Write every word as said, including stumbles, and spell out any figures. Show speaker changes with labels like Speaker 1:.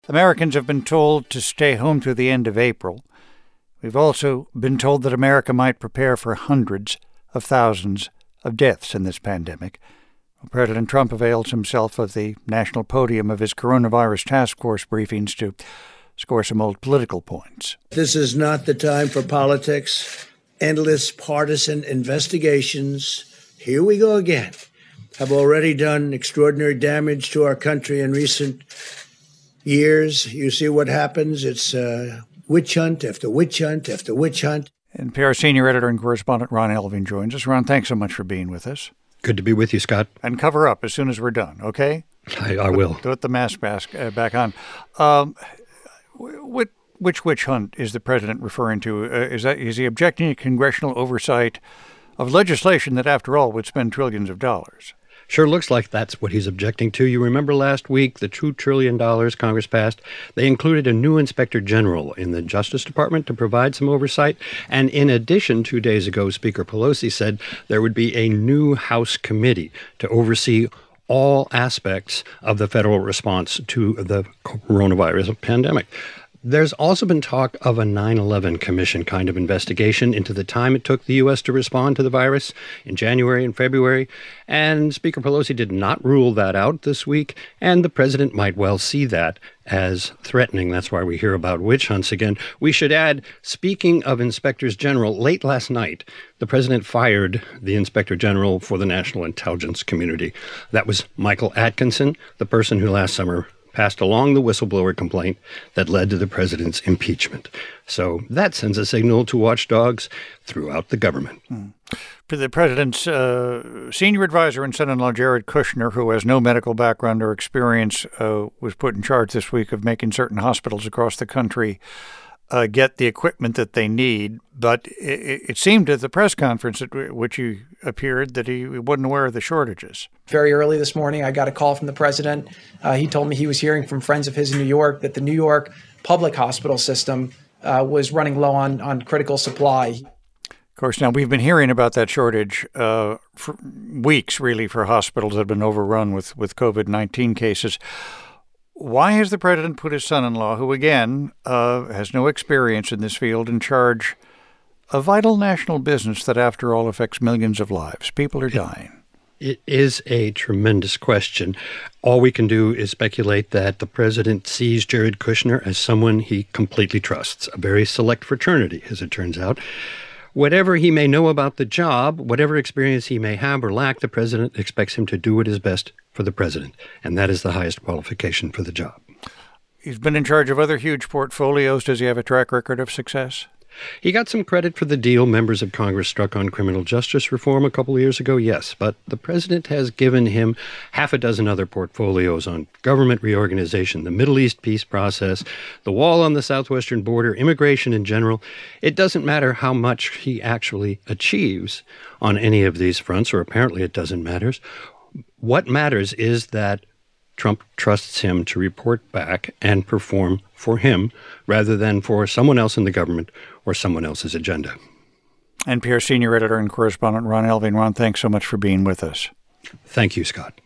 Speaker 1: Americans have been told to stay home through the end of April. We've also been told that America might prepare for hundreds of thousands of deaths in this pandemic. President Trump avails himself of the national podium of his coronavirus task force briefings to score some old political points.
Speaker 2: This is not the time for politics. Endless partisan investigations, here we go again, have already done extraordinary damage to our country in recent years. You see what happens. It's uh, witch hunt after witch hunt after witch hunt.
Speaker 1: N P R senior editor and correspondent Ron Elving joins us. Ron, thanks so much for being with us.
Speaker 3: Good to be with you, Scott.
Speaker 1: And cover up as soon as we're done, okay?
Speaker 3: I, I will.
Speaker 1: Put, put the mask back, uh, back on. Um, what, which witch hunt is the president referring to? Uh, is that is he objecting to congressional oversight of legislation that, after all, would spend trillions of dollars?
Speaker 3: Sure looks like that's what he's objecting to. You remember last week, the two trillion dollars Congress passed, they included a new inspector general in the Justice Department to provide some oversight. And in addition, two days ago, Speaker Pelosi said there would be a new House committee to oversee all aspects of the federal response to the coronavirus pandemic. There's also been talk of a nine eleven commission kind of investigation into the time it took the U S to respond to the virus in January and February. And Speaker Pelosi did not rule that out this week. And the president might well see that as threatening. That's why we hear about witch hunts again. We should add, speaking of inspectors general, late last night, the president fired the inspector general for the national intelligence community. That was Michael Atkinson, the person who last summer passed along the whistleblower complaint that led to the president's impeachment. So that sends a signal to watchdogs throughout the government.
Speaker 1: Hmm. For the president's uh, senior advisor and son-in-law, Jared Kushner, who has no medical background or experience, uh, was put in charge this week of making certain hospitals across the country uh, get the equipment that they need. But it, it seemed at the press conference at which he appeared that he wasn't aware of the shortages.
Speaker 4: Very early this morning, I got a call from the president. Uh, he told me he was hearing from friends of his in New York that the New York public hospital system uh, was running low on, on critical supply.
Speaker 1: Of course, now we've been hearing about that shortage uh, for weeks, really, for hospitals that have been overrun with, with COVID nineteen cases. Why has the president put his son-in-law, who, again, uh, has no experience in this field, in charge of vital national business that, after all, affects millions of lives? People are dying.
Speaker 3: It is a tremendous question. All we can do is speculate that the president sees Jared Kushner as someone he completely trusts, a very select fraternity, as it turns out. Whatever he may know about the job, whatever experience he may have or lack, the president expects him to do what is best for the president, and that is the highest qualification for the job.
Speaker 1: He's been in charge of other huge portfolios. Does he have a track record of success?
Speaker 3: He got some credit for the deal members of Congress struck on criminal justice reform a couple of years ago, yes, but the president has given him half a dozen other portfolios on government reorganization, the Middle East peace process, the wall on the southwestern border, immigration in general. It doesn't matter how much he actually achieves on any of these fronts, or apparently it doesn't matter. What matters is that Trump trusts him to report back and perform for him rather than for someone else in the government or someone else's agenda.
Speaker 1: N P R senior editor and correspondent Ron Elving. Ron, thanks so much for being with us.
Speaker 3: Thank you, Scott.